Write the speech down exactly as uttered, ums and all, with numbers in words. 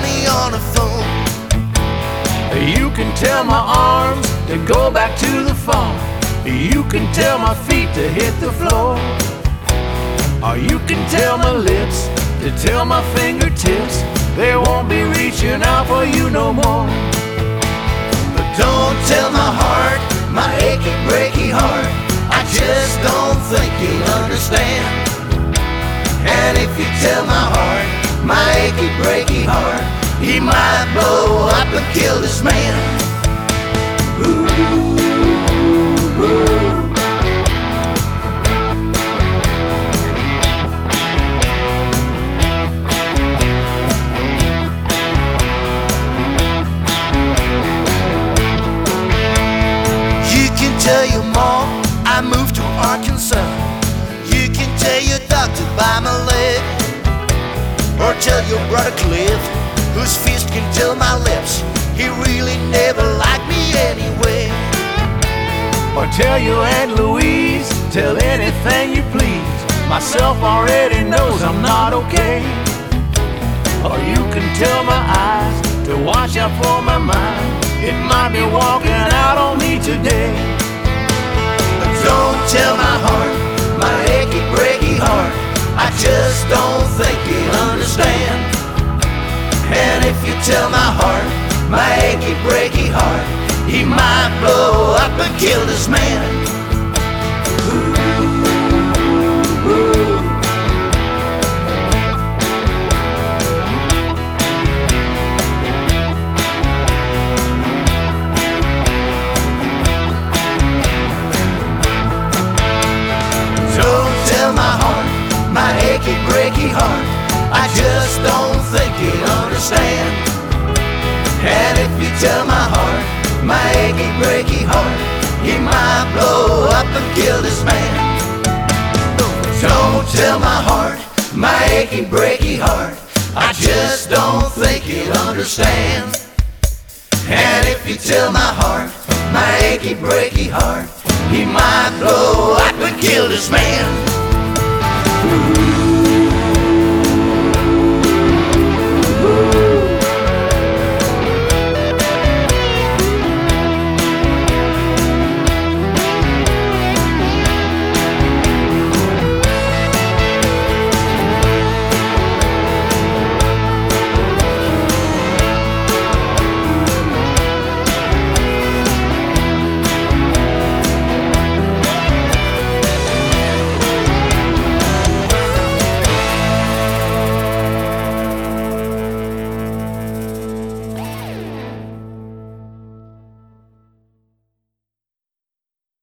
me on the phone. You can tell my arms to go back to the farm. You can tell my feet to hit the floor. Or you can tell my lips to tell my fingertips they won't be reaching out for you no more. But don't tell my heart, my achy, breaky heart, I just don't think you'll understand. And if you tell my heart, my achy, breaky heart, he might blow up and kill this man. Ooh, ooh. Tell your mom I moved to Arkansas. You can tell your doctor by my leg. Or tell your brother Cliff, whose fist can tell my lips, he really never liked me anyway. Or tell your Aunt Louise, tell anything you please, myself already knows I'm not okay. Or you can tell my eyes to watch out for my mind, it might be walking out on me today. Don't tell my heart, my achy, breaky heart, I just don't think he'll understand. And if you tell my heart, my achy, breaky heart, he might blow up and kill this man. Ooh, ooh. My achy, breaky heart, I just don't think he'll understand. And if you tell my heart, my achy, breaky heart, he might blow up and kill this man. Don't tell my heart, my achy, breaky heart, I just don't think he'll understand. And if you tell my heart, my achy, breaky heart, he might blow up and kill this man.